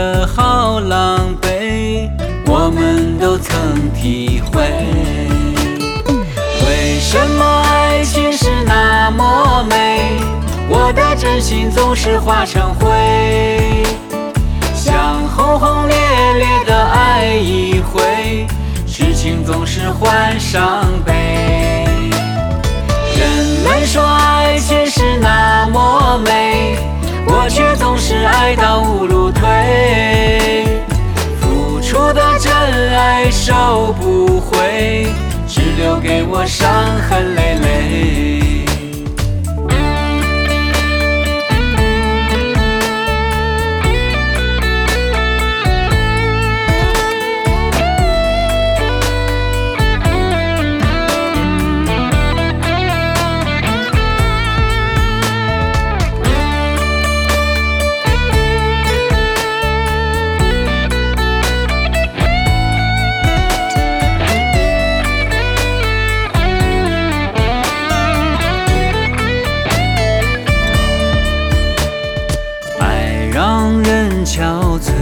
的好狼狈，我们都曾体会。为什么爱情是那么美，我的真心总是化成灰。想轰轰烈烈的爱一回，事情总是换伤悲。人们说爱情是那么美，我却总是爱到无路退。付出的真爱收不回，只留给我伤痕累累。让人憔悴，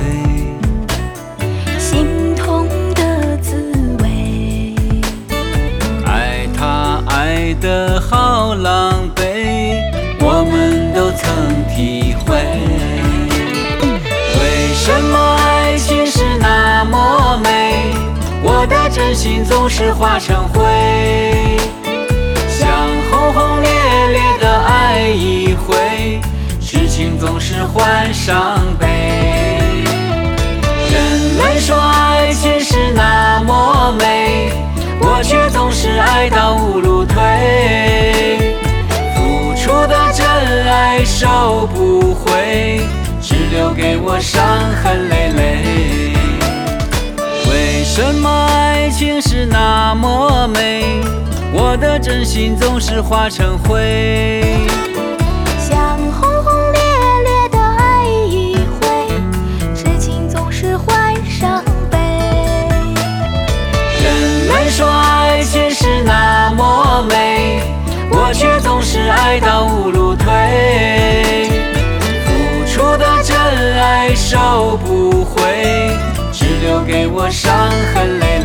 心痛的滋味。 爱他爱得好狼狈，我们都曾体会。为什么爱情是那么美，我的真心总是化成灰。想轰轰烈烈的爱一回，事情总是换伤悲。人们说爱情是那么美，我却总是爱到无路退。付出的真爱收不回，只留给我伤痕累累。为什么爱情是那么美，我的真心总是化成灰。 想轰轰烈烈的爱一回，事情总是换伤悲。 人们说爱情是那么美，我却总是爱到无路退。付出的真爱收不回，只留给我伤痕累累。